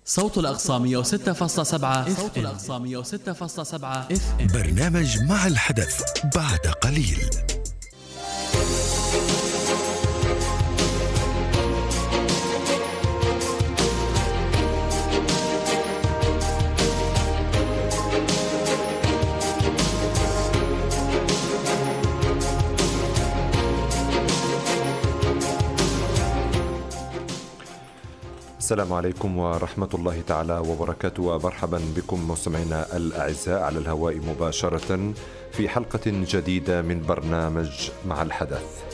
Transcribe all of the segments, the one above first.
صوت الأقصى 106.7 صوت الأقصى 106.7 FM. برنامج مع الحدث بعد قليل. السلام عليكم ورحمة الله تعالى وبركاته، ومرحبا بكم مستمعينا الأعزاء على الهواء مباشرة في حلقة جديدة من برنامج مع الحدث.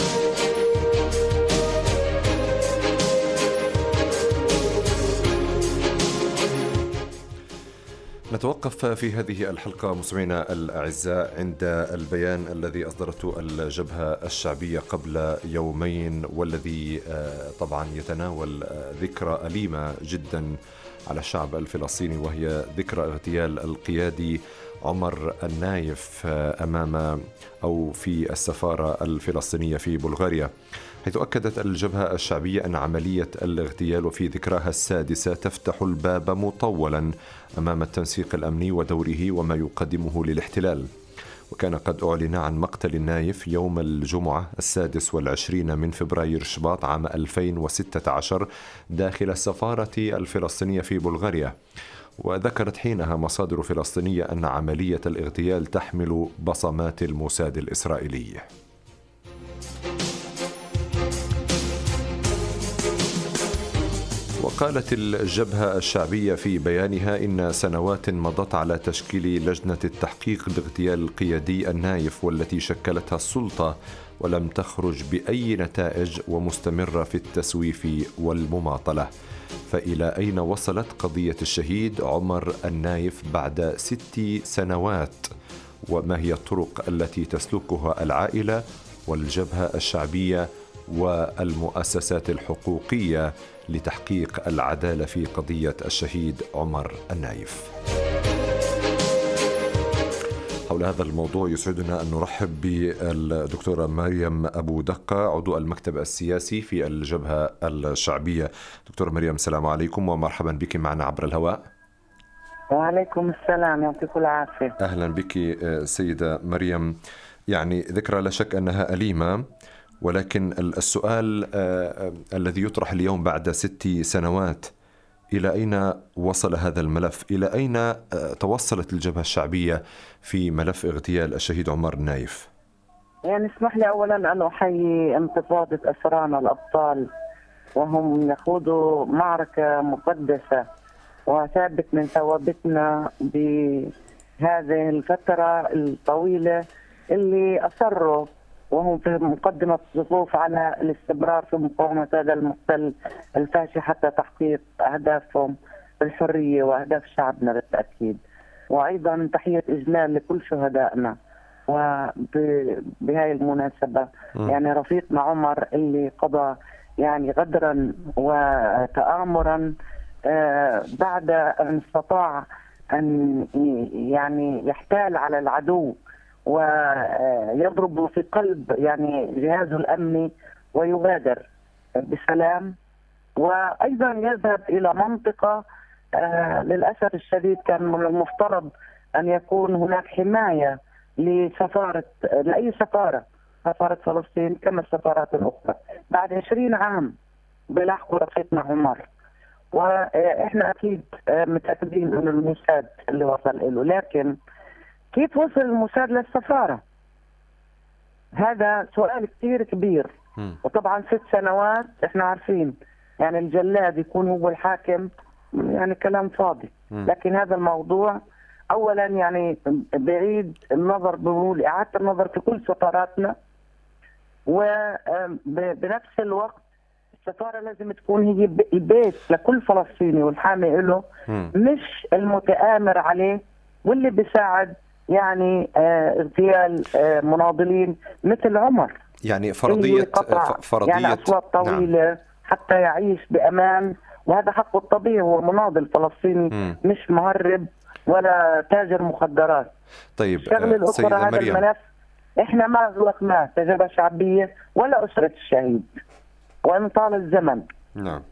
نتوقف في هذه الحلقة مستمعينا الأعزاء عند البيان الذي أصدرته الجبهة الشعبية قبل يومين، والذي طبعا يتناول ذكرى أليمة جدا على الشعب الفلسطيني، وهي ذكرى اغتيال القيادي عمر النايف أمام أو في السفارة الفلسطينية في بلغاريا، حيث أكدت الجبهة الشعبية أن عملية الاغتيال وفي ذكراها السادسة تفتح الباب مطولا أمام التنسيق الأمني ودوره وما يقدمه للاحتلال. وكان قد أعلن عن مقتل النايف يوم الجمعة 26 من فبراير شباط عام 2016 داخل السفارة الفلسطينية في بلغاريا. وذكرت حينها مصادر فلسطينية أن عملية الاغتيال تحمل بصمات الموساد الإسرائيلي. وقالت الجبهة الشعبية في بيانها إن سنوات مضت على تشكيل لجنة التحقيق باغتيال القيادي النايف والتي شكلتها السلطة، ولم تخرج بأي نتائج ومستمرة في التسويف والمماطلة. فإلى أين وصلت قضية الشهيد عمر النايف بعد 6 سنوات؟ وما هي الطرق التي تسلكها العائلة والجبهة الشعبية والمؤسسات الحقوقية لتحقيق العدالة في قضية الشهيد عمر النايف؟ حول هذا الموضوع يسعدنا أن نرحب بالدكتورة مريم أبو دقة، عضو المكتب السياسي في الجبهة الشعبية. دكتورة مريم، السلام عليكم ومرحبا بك معنا عبر الهواء. وعليكم السلام، يعطيكم العافية. أهلا بك سيدة مريم. يعني ذكرى لا شك أنها أليمة، ولكن السؤال الذي يطرح اليوم بعد 6 سنوات، إلى أين وصل هذا الملف؟ إلى أين توصلت الجبهة الشعبية في ملف اغتيال الشهيد عمر النايف؟ يعني اسمح لي أولا أن أحيي انتفاضة أسرانا الأبطال، وهم يخوضوا معركة مقدسة وثابت من ثوابتنا بهذه الفترة الطويلة اللي أصروا وهم في مقدمة الصفوف على الاستمرار في مقاومة هذا المحتل الفاشي حتى تحقيق أهدافهم الحرية وأهداف شعبنا بالتأكيد. وأيضا تحية إجلال لكل شهدائنا. وبهاي المناسبة يعني رفيقنا عمر اللي قضى يعني غدرا وتآمرا بعد أن استطاع أن يعني يحتال على العدو ويضرب في قلب يعني جهازه الأمني ويغادر بسلام، وأيضا يذهب إلى منطقة للأسف الشديد كان من المفترض أن يكون هناك حماية لأي سفارة فلسطين كما السفارات الأخرى. بعد 20 عام بلاحقوا رفيقنا عمر، وإحنا أكيد متأكدين أن الموساد اللي وصل له، لكن كيف وصل الموساد للسفارة؟ هذا سؤال كتير كبير. وطبعا 6 سنوات احنا عارفين يعني الجلاد يكون هو الحاكم، يعني كلام فاضي. لكن هذا الموضوع اولا يعني بعيد النظر، بقول اعادة النظر في كل سفاراتنا، وبنفس الوقت السفارة لازم تكون هي البيت لكل فلسطيني والحامي له، مش المتآمر عليه واللي بيساعد يعني اغتيال مناضلين مثل عمر. يعني فرضية يعني أصوات طويلة. نعم. حتى يعيش بأمان، وهذا حقه الطبيعي، هو مناضل فلسطيني مش مهرب ولا تاجر مخدرات. طيب سيدة هذا مريم، الملف احنا ما أغلقناه كجبهة شعبية ولا أسرة الشهيد وإن طال الزمن. نعم.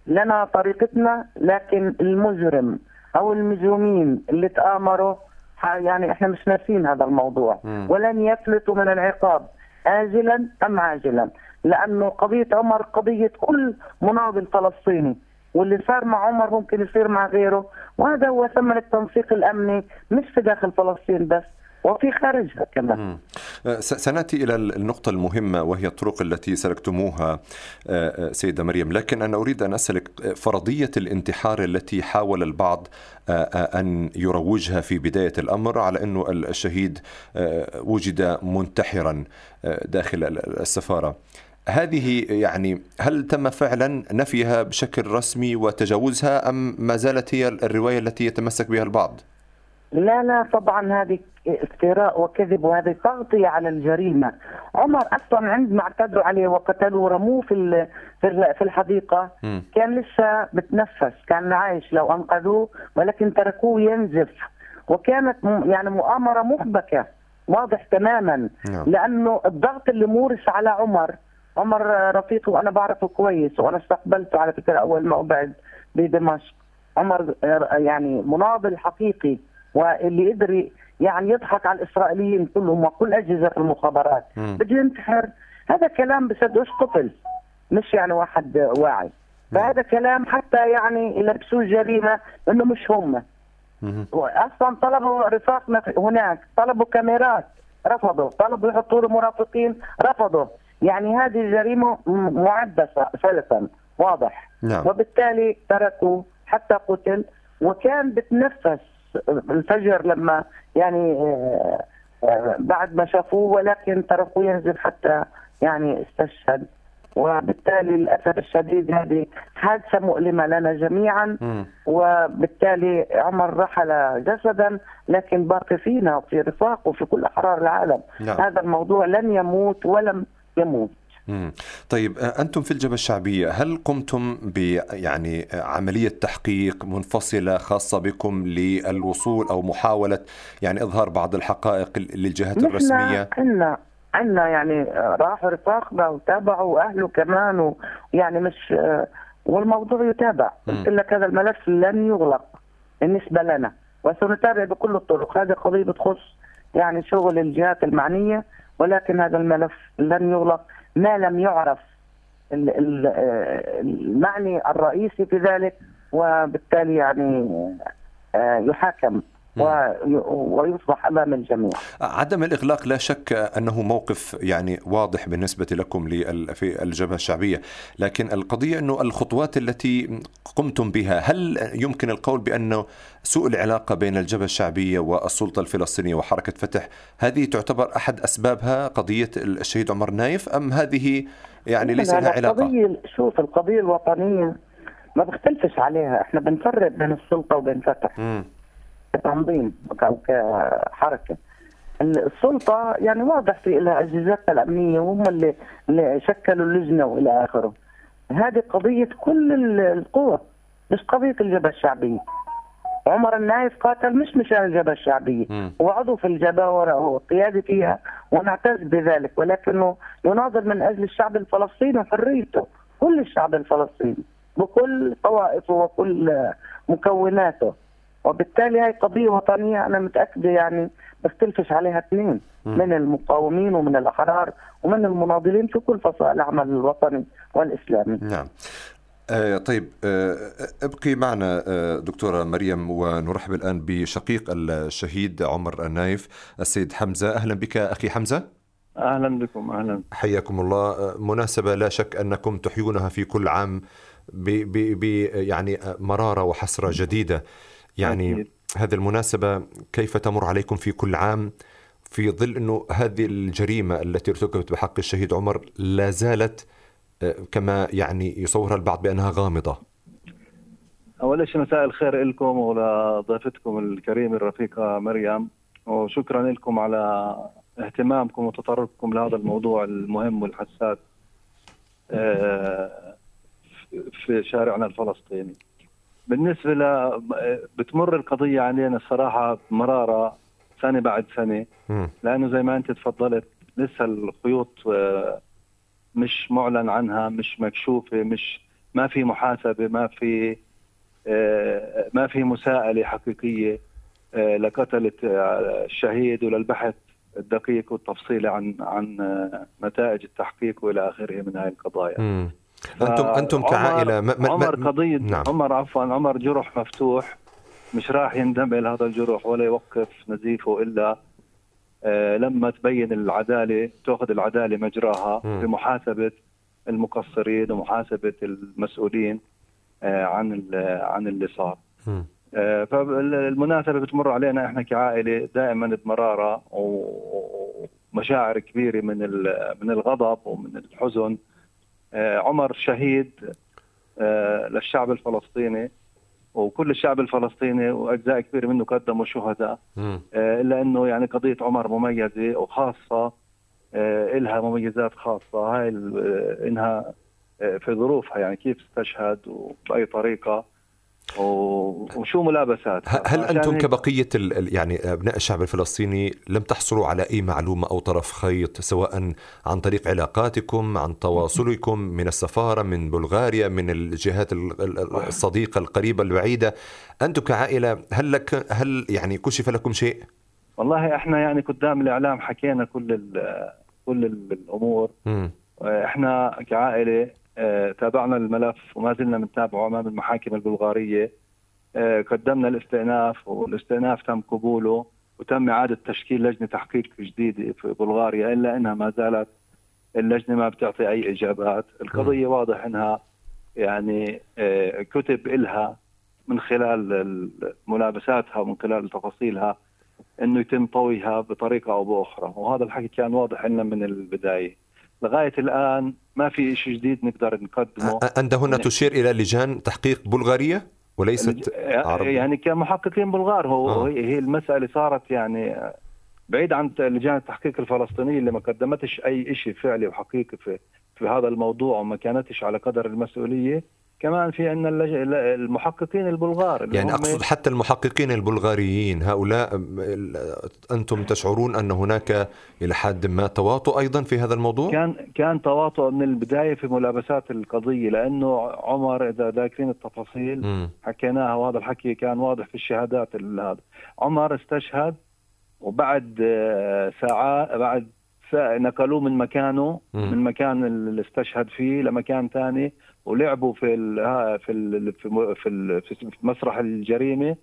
لنا طريقتنا، لكن المجرم أو المجرمين اللي تآمروا يعني إحنا مش ناسين هذا الموضوع، ولن يفلتوا من العقاب آجلا أم عاجلا، لأنه قضية عمر قضية كل مناضل فلسطيني، واللي صار مع عمر ممكن يصير مع غيره، وهذا هو ثمن التنسيق الأمني مش في داخل فلسطين بس وفي خارجها كمان. سنأتي إلى النقطة المهمة وهي الطرق التي سلكتموها سيدة مريم، لكن أنا أريد أن أسألك فرضية الانتحار التي حاول البعض أن يروجها في بداية الأمر على أنه الشهيد وجد منتحرا داخل السفارة، هذه يعني هل تم فعلا نفيها بشكل رسمي وتجاوزها أم ما زالت هي الرواية التي يتمسك بها البعض؟ لا طبعا هذه افتراء وكذب، وهذه تغطية على الجريمة. عمر أصلا عندما اعتدوا عليه وقتلوا رموه في الحديقة كان لسه بتنفس، كان عايش لو أنقذوه، ولكن تركوه ينزف، وكانت يعني مؤامرة محبكة واضح تماما. لأنه الضغط اللي مورس على عمر رفيقي وأنا بعرفه كويس، وأنا استقبلته على فكرة أول ما أبعد بدمشق. عمر يعني مناضل حقيقي، واللي قدر يعني يضحك على الإسرائيليين كلهم وكل أجهزة المخابرات. بده ينتحر، هذا كلام بصدقوش طفل، مش يعني واحد واعي. فهذا كلام حتى يعني يلبسوه جريمة إنه مش هم. أصلا طلبوا رفاقنا هناك، طلبوا كاميرات رفضوا، طلبوا يحطوا له مرافقين رفضوا. يعني هذه جريمة معدة فلسا واضح. وبالتالي تركوا حتى قتل، وكان بتنفس الفجر لما يعني بعد ما شافوه، ولكن تركوه ينزل حتى يعني استشهد. وبالتالي للأسف الشديد هذه حادثة مؤلمة لنا جميعا. وبالتالي عمر رحل جسدا لكن باقي فينا وفي رفاقه وفي كل أحرار العالم. هذا الموضوع لن يموت ولم يموت. طيب أنتم في الجبهة الشعبية هل قمتم يعني عملية تحقيق منفصلة خاصة بكم للوصول أو محاولة يعني إظهار بعض الحقائق للجهات الرسمية؟ عندنا يعني راحوا رفاقنا وتابعوا أهله كمان، ويعني مش والموضوع يتابع. قلت لك هذا الملف لن يغلق بالنسبة لنا، وسنتابع بكل الطرق. هذه قضية بتخص يعني شغل الجهات المعنية، ولكن هذا الملف لن يغلق ما لم يعرف المعني الرئيسي في ذلك، وبالتالي يعني يحاكم ويصبح أمام الجميع. عدم الإغلاق لا شك أنه موقف يعني واضح بالنسبة لكم في الجبهة الشعبية، لكن القضية أنه الخطوات التي قمتم بها، هل يمكن القول بأنه سوء العلاقة بين الجبهة الشعبية والسلطة الفلسطينية وحركة فتح هذه تعتبر أحد أسبابها قضية الشهيد عمر نايف، أم هذه يعني ليس لها علاقة؟ شوف القضية الوطنية ما بختلفش عليها، احنا بنفرق بين السلطة وبين فتح كتنظيم أو كحركة. السلطة يعني واضح في لها أجهزتها الأمنية وهم اللي شكلوا اللجنة وإلى آخره. هذه قضية كل القوى مش قضية الجبهة الشعبية. عمر النايف قاتل مش مشان الجبهة الشعبية، هو عضو في الجبهة وهو قيادي فيها ونعتز بذلك، ولكنه يناضل من أجل الشعب الفلسطيني وحريته، كل الشعب الفلسطيني بكل طوائفه وكل مكوناته. وبالتالي هاي قضية وطنية أنا متأكدة يعني بختلفش عليها اثنين من المقاومين ومن الأحرار ومن المناضلين في كل فصائل العمل الوطني والإسلامي. نعم. طيب ابقي معنا دكتورة مريم، ونرحب الآن بشقيق الشهيد عمر النايف السيد حمزة. أهلا بك أخي حمزة. أهلا بكم. أهلا، حياكم الله. مناسبة لا شك أنكم تحيونها في كل عام يعني مرارة وحسرة جديدة. يعني أكيد. هذه المناسبة كيف تمر عليكم في كل عام في ظل أنه هذه الجريمة التي ارتكبت بحق الشهيد عمر لا زالت كما يعني يصورها البعض بأنها غامضة؟ أول شيء مساء الخير لكم ولضيفتكم الكريمة الرفيقة مريم، وشكرا لكم على اهتمامكم وتطرقكم لهذا الموضوع المهم والحساس في شارعنا الفلسطيني. بالنسبة بتمر القضية علينا الصراحة مرارة سنة بعد سنة، لأنه زي ما أنت تفضلت لسه الخيوط مش معلن عنها، مش مكشوفة، ما في محاسبة، ما في مساءلة حقيقية لقتلة الشهيد وللبحث الدقيق والتفصيلي عن نتائج التحقيق والى اخره من هذه القضايا. انتم كعائله عمر قضيه نعم. عمر جرح مفتوح، مش راح يندمل هذا الجرح ولا يوقف نزيفه الا لما تبين العداله، تاخذ العداله مجراها بمحاسبه المقصرين ومحاسبه المسؤولين عن اللي صار. فالمناسبة بتمر علينا احنا كعائلة دائما بمرارة ومشاعر كبيرة من الغضب ومن الحزن. عمر شهيد للشعب الفلسطيني، وكل الشعب الفلسطيني واجزاء كبيرة منه قدموا شهداء، الا انه يعني قضية عمر مميزة وخاصة، إلها مميزات خاصة. هاي انها في ظروفها، يعني كيف استشهد وبأي طريقة وشو ملابسات. هل أنتم كبقية يعني أبناء الشعب الفلسطيني لم تحصلوا على أي معلومة أو طرف خيط، سواء عن طريق علاقاتكم، عن تواصلكم من السفارة، من بلغاريا، من الجهات الصديقة القريبة البعيدة؟ أنتم كعائلة هل يعني كشف لكم شيء؟ والله احنا يعني قدام الإعلام حكينا كل الأمور. احنا كعائلة تابعنا الملف وما زلنا بنتابعه أمام المحاكم البلغارية. قدمنا الاستئناف، والاستئناف تم قبوله وتم إعادة تشكيل لجنة تحقيق جديدة في بلغاريا، إلا أنها ما زالت اللجنة ما بتعطي أي إجابات. القضية واضح أنها يعني كتب إلها من خلال ملابساتها ومن خلال تفاصيلها أنه يتم طويها بطريقة أو بأخرى، وهذا الحكي كان واضح لنا من البداية. لغاية الآن ما في شيء جديد نقدر نقدمه. أنت هنا تشير إلى لجان تحقيق بلغارية وليست عربية؟ يعني كمحققين بلغار. هي المسألة صارت يعني بعيد عن لجان التحقيق الفلسطينية اللي ما قدمتش أي شيء فعلي وحقيقي في هذا الموضوع وما كانتش على قدر المسؤولية. كمان في أن المحققين البلغار، يعني أقصد حتى المحققين البلغاريين هؤلاء، أنتم تشعرون أن هناك إلى حد ما تواطؤ أيضا في هذا الموضوع؟ كان تواطؤ من البداية في ملابسات القضية، لأنه عمر إذا ذاكرين التفاصيل حكيناها، وهذا الحكي كان واضح في الشهادات. عمر استشهد وبعد ساعات نقلوه من مكانه، من مكان اللي استشهد فيه لمكان ثاني، ولعبوا في مسرح الجريمة.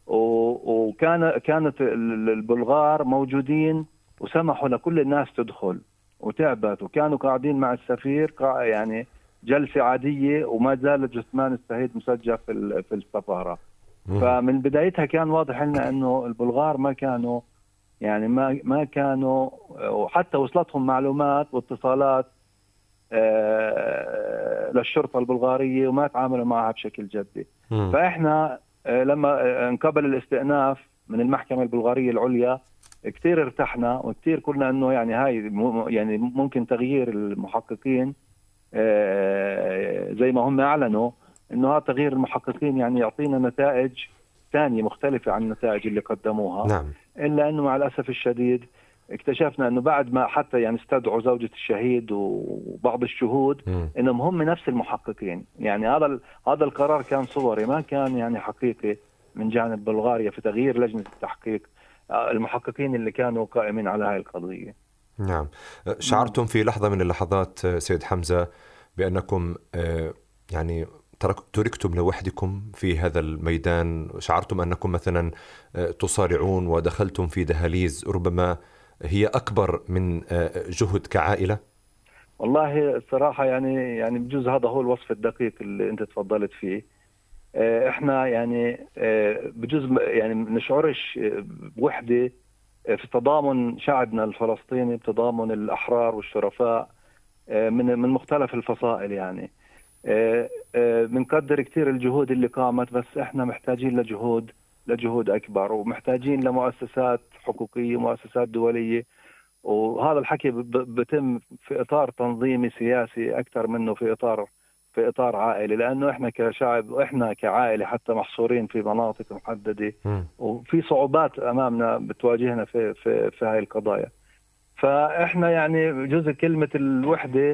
كانت البلغار موجودين وسمحوا لكل الناس تدخل وتعبت، وكانوا قاعدين مع السفير يعني جلسة عادية، وما زال جثمان الشهيد مسجل في السفارة. فمن بدايتها كان واضح لنا انه البلغار ما كانوا يعني ما كانوا، وحتى وصلتهم معلومات واتصالات للشرطة البلغارية وما تعاملوا معها بشكل جدي. فإحنا لما انقبل الاستئناف من المحكمة البلغارية العليا كتير ارتحنا، وكتير قلنا انه يعني هاي يعني ممكن تغيير المحققين زي ما هم اعلنوا انه هذا تغيير المحققين يعني يعطينا نتائج ثانية مختلفة عن النتائج اللي قدموها. نعم. إلا أنه مع الأسف الشديد اكتشفنا أنه بعد ما حتى يعني استدعوا زوجة الشهيد وبعض الشهود إنهم هم نفس المحققين. يعني هذا القرار كان صوري، ما كان يعني حقيقي من جانب بلغاريا في تغيير لجنة التحقيق المحققين اللي كانوا قائمين على هاي القضية. نعم. شعرتم في لحظة من اللحظات سيد حمزة بأنكم يعني تركتم لوحدكم في هذا الميدان؟ شعرتم أنكم مثلا تصارعون ودخلتم في دهاليز ربما هي أكبر من جهد كعائلة؟ والله الصراحة يعني بجوز هذا هو الوصف الدقيق اللي أنت تفضلت فيه. إحنا يعني بجوز يعني نشعرش بوحدة في تضامن شعبنا الفلسطيني، بتضامن الأحرار والشرفاء من مختلف الفصائل. يعني بنقدر كتير الجهود اللي قامت، بس احنا محتاجين لجهود اكبر، ومحتاجين لمؤسسات حقوقية ومؤسسات دولية. وهذا الحكي بتم في اطار تنظيمي سياسي اكثر منه في اطار عائلي، لانه احنا كشعب واحنا كعائلة حتى محصورين في مناطق محددة، وفي صعوبات امامنا بتواجهنا في هاي القضايا. فاحنا يعني جزء كلمة الوحدة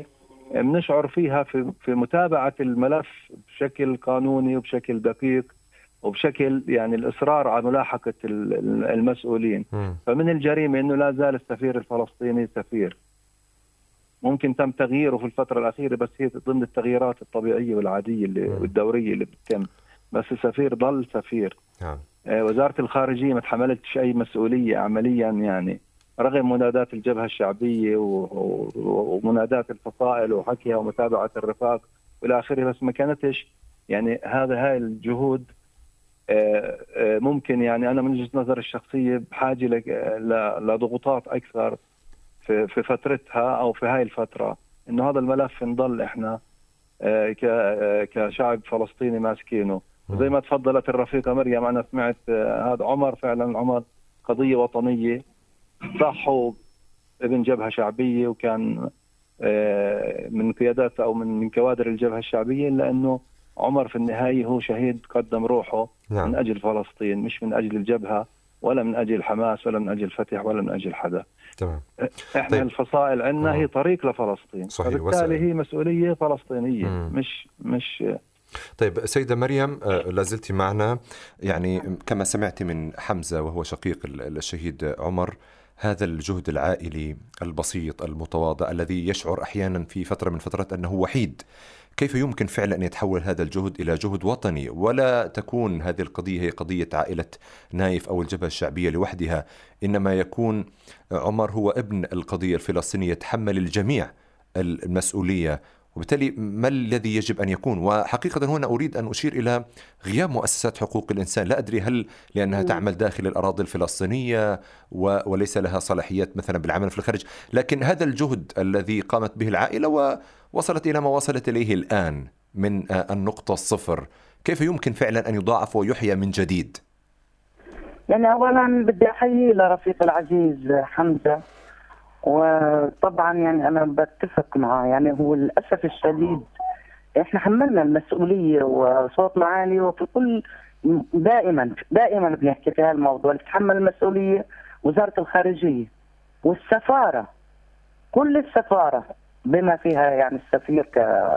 بنشعر فيها في متابعة الملف بشكل قانوني وبشكل دقيق وبشكل يعني الإصرار على ملاحقة المسؤولين. فمن الجريمة أنه لا زال السفير الفلسطيني سفير، ممكن تم تغييره في الفترة الأخيرة بس هي ضمن التغييرات الطبيعية والعادية والدورية اللي بتتم، بس السفير ضل سفير. وزارة الخارجية ما تحملتش أي مسؤولية عمليا، يعني رغم منادات الجبهة الشعبية ومنادات الفصائل وحكيها ومتابعة الرفاق والى اخره، بس ما كانتش يعني هاي الجهود. ممكن يعني انا من وجهة نظري الشخصية بحاجة لضغوطات اكثر في فترتها او في هاي الفترة، انه هذا الملف نضل احنا كشعب فلسطيني ماسكينه. زي ما تفضلت الرفيقة مريم، انا سمعت هذا عمر، فعلا عمر قضية وطنية صح، ابن جبهة شعبية وكان من قيادات أو من كوادر الجبهة الشعبية، لأنه عمر في النهاية هو شهيد قدم روحه من أجل فلسطين، مش من أجل الجبهة ولا من أجل حماس ولا من أجل فتح ولا من أجل حدا. تمام. إحنا طيب. الفصائل عندنا هي طريق لفلسطين، فبالتالي هي مسؤولية فلسطينية مش طيب سيدة مريم، لازلت معنا، يعني كما سمعت من حمزة وهو شقيق الشهيد عمر، هذا الجهد العائلي البسيط المتواضع الذي يشعر أحيانا في فترة من فترات أنه وحيد، كيف يمكن فعلا أن يتحول هذا الجهد إلى جهد وطني، ولا تكون هذه القضية هي قضية عائلة نايف أو الجبهة الشعبية لوحدها، إنما يكون عمر هو ابن القضية الفلسطينية يتحمل الجميع المسؤولية، وبالتالي ما الذي يجب أن يكون؟ وحقيقة هنا أريد أن أشير إلى غياب مؤسسات حقوق الإنسان، لا أدري هل لأنها تعمل داخل الأراضي الفلسطينية وليس لها صلاحيات مثلا بالعمل في الخارج، لكن هذا الجهد الذي قامت به العائلة ووصلت إلى ما وصلت إليه الآن من النقطة الصفر، كيف يمكن فعلا أن يضاعف ويحيى من جديد؟ يعني أولا بدي أحيي لرفيق العزيز حمزة، وطبعا يعني أنا بتفق معه. يعني هو للأسف الشديد إحنا حملنا المسؤولية وصوتنا عالي، وفي كل دائما بنحكي في هذا الموضوع، اللي تحمل المسؤولية وزارة الخارجية والسفارة، كل السفارة بما فيها يعني السفير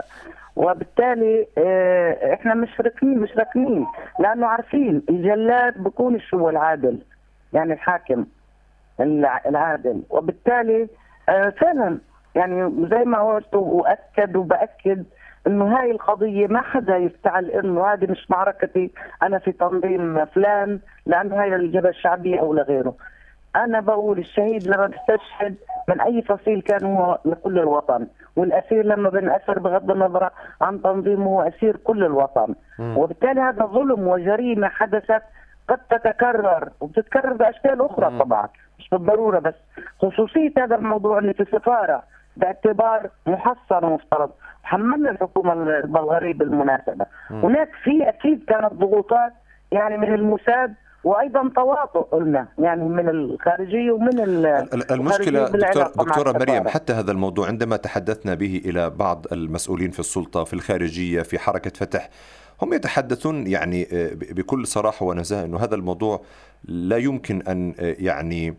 وبالتالي إحنا مش راكنين لأنه عارفين الجلاد بكون شو العادل، يعني الحاكم العادل. وبالتالي فعلا يعني زي ما قلت وأكد وبأكد إنه هاي القضية ما حدا يفتعل إنه هذه مش معركتي أنا في تنظيم فلان لأنه هاي الجبهة الشعبية أو لغيره. أنا بقول الشهيد لما بيستشهد من أي فصيل كان هو لكل الوطن، والأسير لما بنأسر بغض النظر عن تنظيمه هو أسير كل الوطن. وبالتالي هذا ظلم وجريمة حدثت قد تتكرر وبتتكرر بأشكال أخرى طبعا، مش بالضرورة، بس خصوصية هذا الموضوع اللي في السفارة باعتبار محصن ومفترض حملنا الحكومة البلغارية بالمناسبة. هناك في أكيد كانت ضغوطات يعني من الموساد، وأيضا تواطؤ قلنا يعني من الخارجية ومن المشكلة دكتورة مريم، حتى هذا الموضوع عندما تحدثنا به إلى بعض المسؤولين في السلطة في الخارجية في حركة فتح، هم يتحدثون يعني بكل صراحة ونزاهة أنه هذا الموضوع لا يمكن أن يعني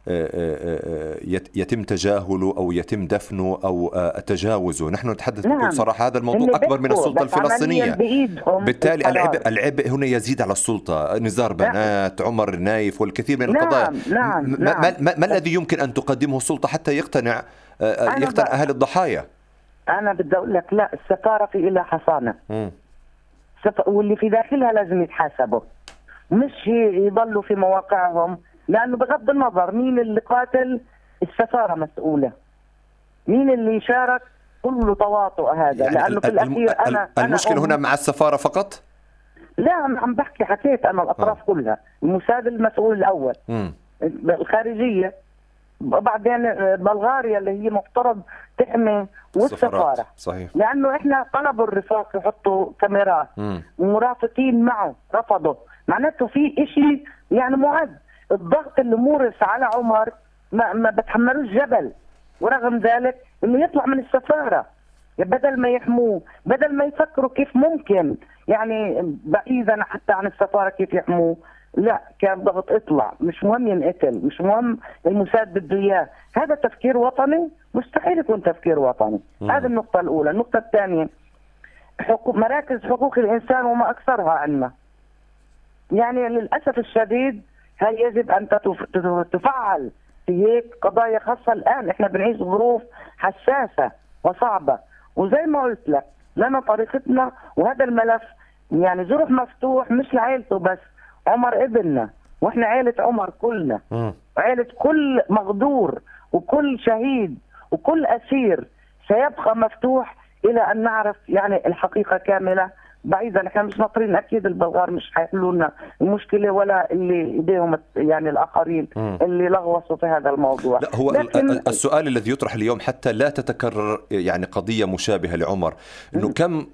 يتم تجاهله أو يتم دفنه أو تجاوزه. نحن نتحدث بكل صراحة هذا الموضوع أكبر من السلطة الفلسطينية، بالتالي العبء هنا يزيد على السلطة. نزار بنات، عمر نايف والكثير من القضايا. ما الذي يمكن أن تقدمه السلطة حتى يقتنع أهل الضحايا؟ أنا بدي أقول لك لا، السفارة في إلها حصانة واللي في داخلها لازم يتحاسبوا، مش يضلوا في مواقعهم، لأنه بغض النظر مين اللي قاتل السفارة مسؤولة، مين اللي شارك كله تواطؤ هذا يعني. لأنه في الأخير المشكلة هنا مع السفارة فقط؟ لا، أنا عم حكيت أنا الأطراف كلها، الموساد المسؤول الأول، الخارجية، وبعدين بلغاريا اللي هي مفترض تحمي، والسفارة. صحيح. لأنه إحنا طلبوا الرفاق يحطوا كاميرات ومرافقين معه رفضوا، معناته في إشي يعني معد. الضغط اللي مورس على عمر ما بتحملوش جبل، ورغم ذلك إنه يطلع من السفارة بدل ما يحموه، بدل ما يفكروا كيف ممكن يعني بعيدا حتى عن السفارة كيف يحموه، لا كان ضغط اطلع، مش مهم ينقتل، مش مهم المساعد بده اياه. هذا تفكير وطني؟ مستحيل يكون تفكير وطني. هذه النقطة الأولى. النقطة الثانية، مراكز حقوق الإنسان وما أكثرها عندنا. يعني للأسف الشديد هل يجب أن تفعل في هيك قضايا خاصة. الآن إحنا بنعيش ظروف حساسة وصعبة، وزي ما قلت لك لنا طريقتنا، وهذا الملف يعني جرح مفتوح مش لعائلته بس، عمر ابننا وإحنا عائلة عمر كلنا، عائلة كل مغدور وكل شهيد وكل أسير سيبقى مفتوح إلى أن نعرف يعني الحقيقة كاملة. بعيدا احنا مش ناطرين، اكيد البلغار مش حيحلوا لنا المشكله ولا اللي ايديهم يعني الاخرين اللي لغوصوا في هذا الموضوع. لا هو السؤال الذي يطرح اليوم حتى لا تتكرر يعني قضيه مشابهه لعمر، انه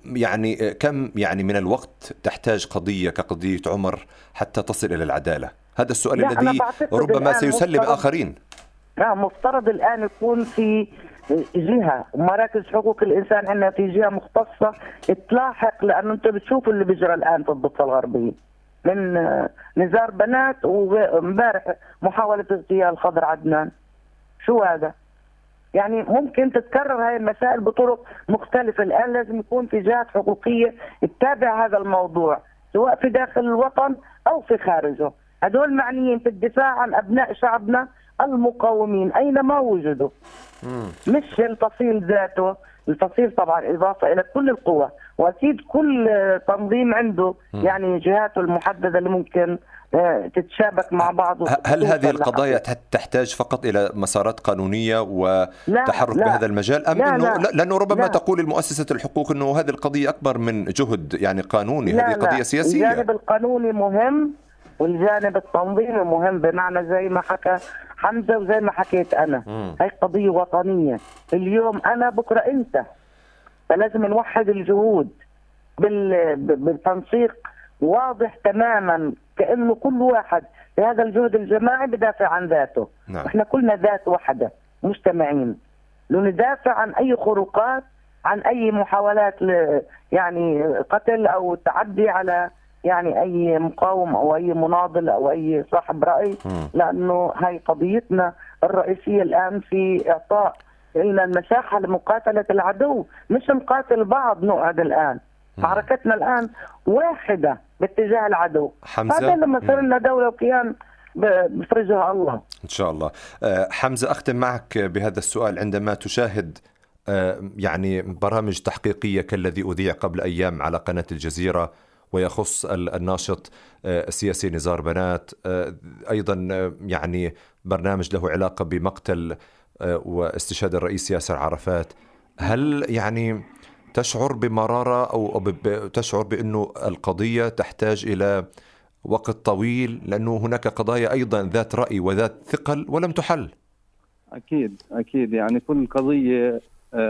كم يعني من الوقت تحتاج قضيه كقضيه عمر حتى تصل الى العداله؟ هذا السؤال الذي ربما سيسلم اخرين. مفترض الان يكون في جهة مراكز حقوق الإنسان عندنا، في جهة مختصة تلاحق، لأنه أنت بتشوف اللي بيجرى الآن في الضفة الغربية من نزار بنات، ومبارح محاولة اغتيال خضر عدنان. شو هذا؟ يعني ممكن تتكرر هاي المسائل بطرق مختلفة. الآن لازم يكون في جهات حقوقية تتابع هذا الموضوع سواء في داخل الوطن أو في خارجه. هدول معنيين في الدفاع عن أبناء شعبنا المقاومين أينما وجدوا، مش الفصيل ذاته. الفصيل طبعا إضافة إلى كل القوى، وأكيد كل تنظيم عنده يعني جهاته المحددة اللي ممكن تتشابك مع بعض. هل هذه القضايا تحتاج فقط إلى مسارات قانونية وتحرك بهذا المجال، أم أنه لأنه ربما تقول المؤسسة الحقوق أنه هذه القضية أكبر من جهد يعني قانوني؟ هذه قضية سياسية. الجانب القانوني مهم والجانب التنظيمي مهم، بمعنى زي ما حكى حمزة وزي ما حكيت أنا. هاي قضية وطنية، اليوم أنا بكرة أنت، فلازم نوحد الجهود بالتنسيق واضح تماما، كأنه كل واحد في هذا الجهد الجماعي بدافع عن ذاته. احنا كلنا ذات واحدة مجتمعين، لندافع عن أي خروقات، عن أي محاولات يعني قتل أو تعدي على يعني أي مقاوم أو أي مناضل أو أي صاحب رأي، لأنه هاي قضيتنا الرئيسية الآن في إعطاء لنا المساحة لمقاتلة العدو، مش نقاتل بعض. نقعد الآن حركتنا الآن واحدة باتجاه العدو. هذا لما صار لنا دولة وكيان بفرجها الله إن شاء الله. حمزة، أختم معك بهذا السؤال. عندما تشاهد يعني برامج تحقيقية كالذي أذيع قبل أيام على قناة الجزيرة ويخص الناشط السياسي نزار بنات، أيضا يعني برنامج له علاقة بمقتل واستشهاد الرئيس ياسر عرفات، هل يعني تشعر بمرارة أو تشعر بأنه القضية تحتاج إلى وقت طويل، لأنه هناك قضايا أيضا ذات رأي وذات ثقل ولم تحل؟ أكيد يعني كل قضية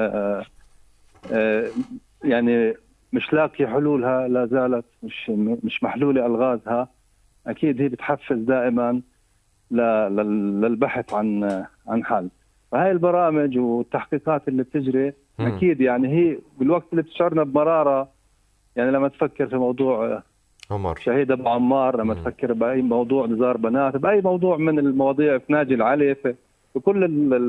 يعني مش لاقي حلولها، لا زالت مش محلولة ألغازها. أكيد هي بتحفز دائما للبحث عن حل. فهاي البرامج والتحقيقات اللي بتجري أكيد يعني هي بالوقت اللي بتشعرنا بمرارة، يعني لما تفكر في موضوع عمر شهيد أبو عمار، لما تفكر بأي موضوع نزار بنات، بأي موضوع من المواضيع في ناجي العلي، في كل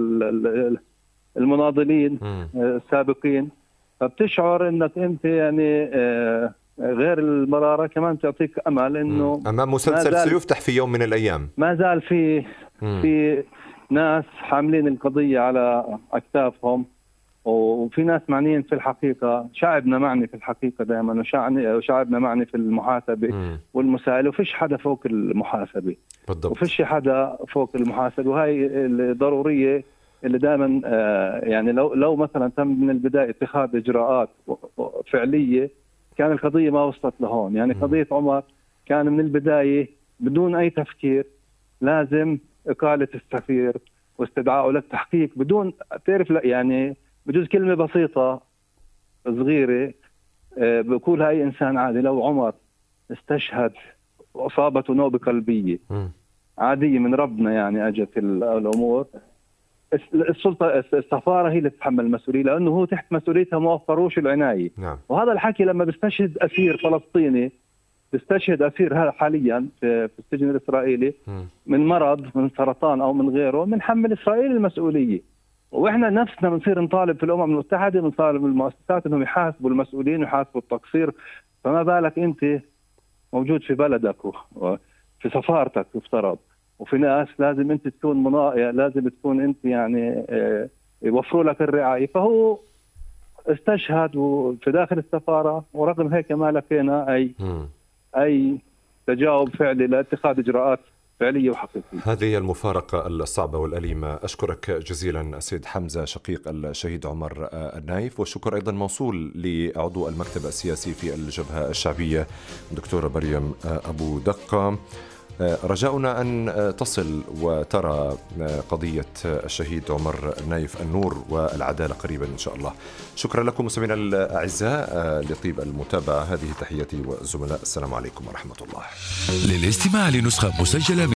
المناضلين السابقين، فبتشعر انك انت يعني غير المرارة كمان تعطيك امل انه امام مسلسل سيفتح في يوم من الايام. ما زال في ناس حاملين القضية على اكتافهم، وفي ناس معنيين في الحقيقة. شعبنا معني في الحقيقة دائما، وشعبنا معني في المحاسبة والمسائل، وفيش حدا فوق المحاسبة بالضبط. وفيش حدا فوق المحاسبة، وهي الضرورية اللي دائما يعني لو مثلا تم من البداية اتخاذ إجراءات فعلية كان القضية ما وصلت لهون. يعني قضية عمر كان من البداية بدون أي تفكير لازم إقالة السفير واستدعائه للتحقيق بدون تعرف. يعني بجوز كلمة بسيطة صغيرة بقولها أي إنسان عادي، لو عمر استشهد وأصابته نوبة قلبية عادية من ربنا، يعني أجت الأمور، السلطة السفارة هي اللي تتحمل المسؤولية، لأنه هو تحت مسؤوليتها ما وفروش العناية. نعم. وهذا الحكي لما بيستشهد أسير فلسطيني تستشهد أسير حاليا في السجن الإسرائيلي من مرض، من سرطان أو من غيره، بنحمل إسرائيل المسؤولية. وإحنا نفسنا بنصير نطالب في الأمم المتحدة، بنطالب المؤسسات إنهم يحاسبوا المسؤولين ويحاسبوا التقصير. فما بالك أنت موجود في بلدك وفي سفارتك يفترض، وفي ناس لازم أنت تكون لازم تكون أنت يعني يوفروا لك الرعاية. فهو استشهد في داخل السفارة، ورغم هيك ما لقينا أي تجاوب فعلي لاتخاذ إجراءات فعلية وحقيقية. هذه المفارقة الصعبة والأليمة. أشكرك جزيلا السيد حمزة شقيق الشهيد عمر النايف، والشكر أيضا موصول لعضو المكتب السياسي في الجبهة الشعبية دكتورة مريم أبو دقة. رجاؤنا أن تصل وترى قضية الشهيد عمر النايف النور والعدالة قريبا إن شاء الله. شكرا لكم مستمعينا الأعزاء لطيب المتابعة. هذه تحياتي والزملاء، السلام عليكم ورحمة الله. للاستماع لنسخة مسجلة